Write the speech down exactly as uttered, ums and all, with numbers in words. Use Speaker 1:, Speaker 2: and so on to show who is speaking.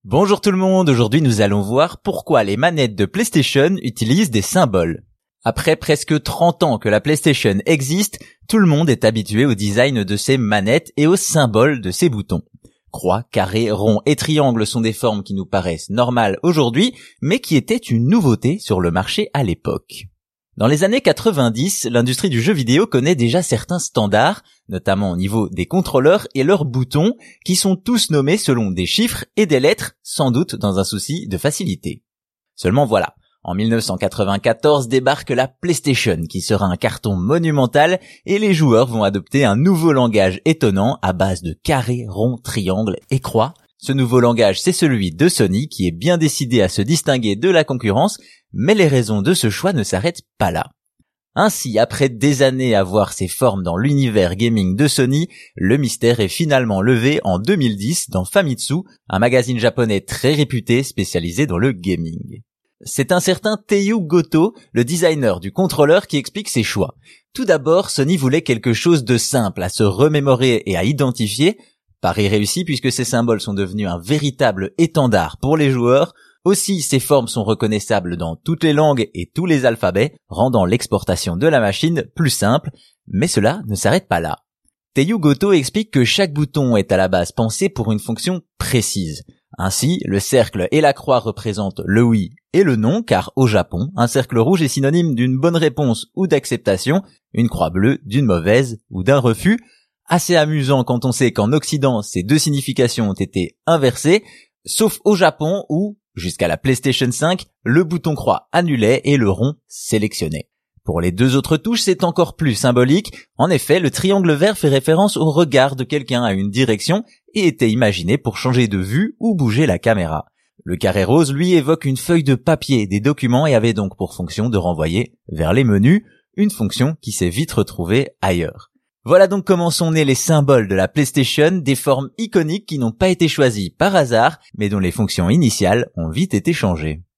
Speaker 1: Bonjour tout le monde, aujourd'hui nous allons voir pourquoi les manettes de PlayStation utilisent des symboles. Après presque trente ans que la PlayStation existe, tout le monde est habitué au design de ses manettes et aux symboles de ses boutons. Croix, carré, rond et triangle sont des formes qui nous paraissent normales aujourd'hui, mais qui étaient une nouveauté sur le marché à l'époque. Dans les années quatre-vingt-dix, l'industrie du jeu vidéo connaît déjà certains standards, notamment au niveau des contrôleurs et leurs boutons, qui sont tous nommés selon des chiffres et des lettres, sans doute dans un souci de facilité. Seulement voilà, en mille neuf cent quatre-vingt-quatorze débarque la PlayStation, qui sera un carton monumental, et les joueurs vont adopter un nouveau langage étonnant à base de carrés, ronds, triangles et croix. Ce nouveau langage, c'est celui de Sony, qui est bien décidé à se distinguer de la concurrence, mais les raisons de ce choix ne s'arrêtent pas là. Ainsi, après des années à voir ses formes dans l'univers gaming de Sony, le mystère est finalement levé en deux mille dix dans Famitsu, un magazine japonais très réputé spécialisé dans le gaming. C'est un certain Teiyu Goto, le designer du contrôleur, qui explique ses choix. Tout d'abord, Sony voulait quelque chose de simple à se remémorer et à identifier. Pari réussi puisque ces symboles sont devenus un véritable étendard pour les joueurs. Aussi, ces formes sont reconnaissables dans toutes les langues et tous les alphabets, rendant l'exportation de la machine plus simple, mais cela ne s'arrête pas là. Teiyu Goto explique que chaque bouton est à la base pensé pour une fonction précise. Ainsi, le cercle et la croix représentent le oui et le non, car au Japon, un cercle rouge est synonyme d'une bonne réponse ou d'acceptation, une croix bleue d'une mauvaise ou d'un refus. Assez amusant quand on sait qu'en Occident, ces deux significations ont été inversées, sauf au Japon où, jusqu'à la PlayStation cinq, le bouton croix annulait et le rond sélectionnait. Pour les deux autres touches, c'est encore plus symbolique. En effet, le triangle vert fait référence au regard de quelqu'un à une direction et était imaginé pour changer de vue ou bouger la caméra. Le carré rose, lui, évoque une feuille de papier, des documents et avait donc pour fonction de renvoyer vers les menus, une fonction qui s'est vite retrouvée ailleurs. Voilà donc comment sont nés les symboles de la PlayStation, des formes iconiques qui n'ont pas été choisies par hasard, mais dont les fonctions initiales ont vite été changées.